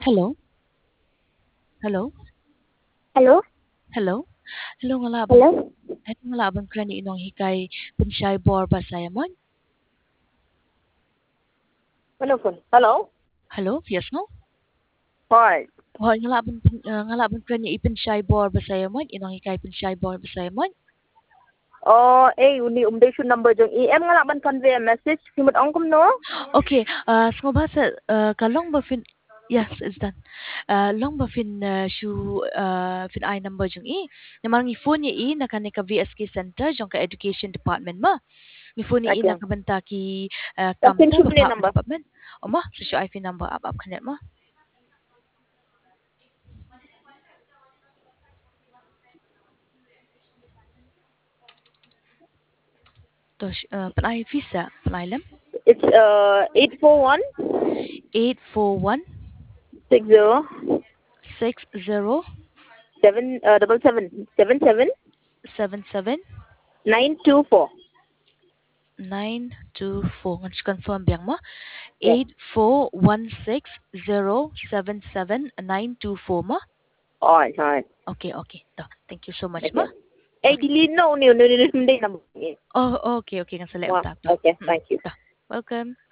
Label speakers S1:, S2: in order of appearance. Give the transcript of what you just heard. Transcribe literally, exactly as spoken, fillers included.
S1: Hello? Hello?
S2: Hello?
S1: Hello? Hello nga labang
S2: Hello?
S1: hello nga labang krani inong hikay pensay bor ba sayamon?
S2: Ano po? Hello?
S1: Hello? Yes no?
S2: Hi.
S1: Hoy nga labang uh, nga labang krani ipensay bor ba sayamon? Inong hikay pensay bor ba sayamon?
S2: Oh, eh, uni umdation number jong E M nga laban convey a message. Simot ang kum no?
S1: Okay, uh, smabasa uh, kalong ba fin Yes, it's done. Uh, long ba fin uh, shu uh, fin I number jong i. Namang ifon niya i nakani ka V S K Center jong ka Education Department ma. Ifon niya i
S2: Okay.
S1: nakabanta ki uh,
S2: Tapin
S1: kamta
S2: shoot ni
S1: bapa
S2: number.
S1: department. O ma, so shu I fin number up up kanet ma. To uh, panay visa panay lem.
S2: It's uh eight four one
S1: eight four one
S2: six zero
S1: six zero
S2: seven uh double seven seven seven
S1: seven seven
S2: nine two four.
S1: nine two four. Ngan confirm biang mo.
S2: Yes.
S1: eight four one six zero seven seven nine two four ma.
S2: Alright, alright.
S1: Okay, okay. To, thank you so much ma.
S2: Okay. Eh,
S1: Okay.
S2: delete no ni ni ni number.
S1: Oh, okay, okay. Ngan sala
S2: Wow.
S1: utak to.
S2: Okay,
S1: Hmm.
S2: thank you.
S1: To. Welcome.